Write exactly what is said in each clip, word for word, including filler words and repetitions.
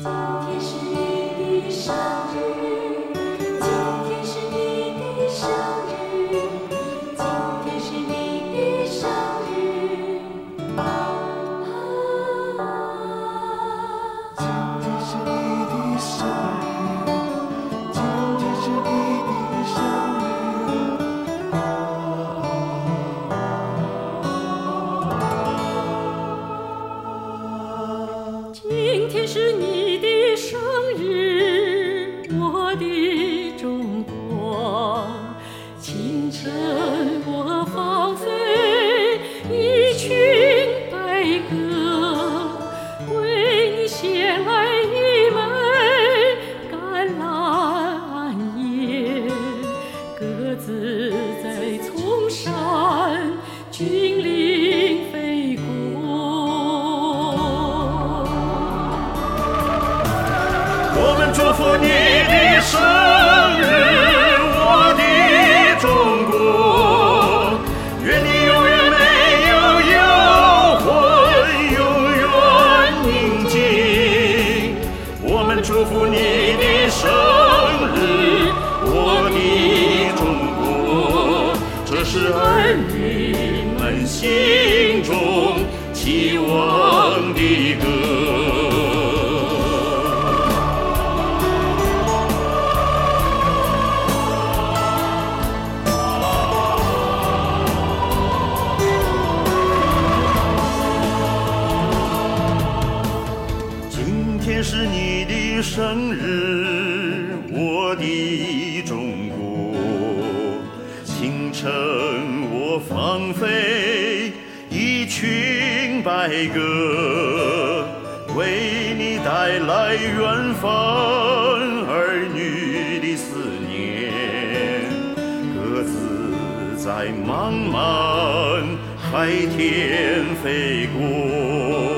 今天是你的生日，我的中国。清晨我放飞一群白鸽，为你衔来一枚橄榄叶。鸽子在丛山峻岭飞过。 我们祝福你的生日，我的中国，愿你永远没有忧患，永远宁静。我们祝福你的生日，我的中国，这是儿女们心中期望的歌。今天是你的生日，我的中国。清晨我放飞一群白鸽，为你带来远方儿女的思念。鸽子在茫茫海天飞过。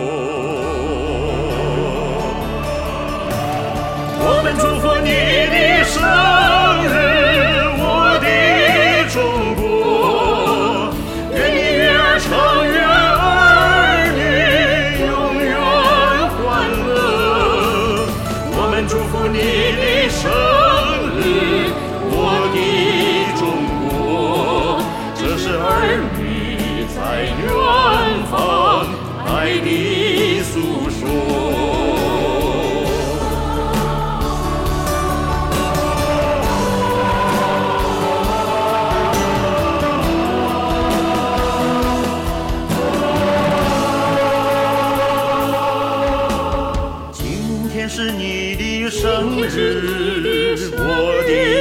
我们祝福你的生日，我的中国，愿你月儿长，月儿女永远欢乐。我们祝福你的生日，我的中国，这是儿女在远方爱的诉说。是你的生日，我的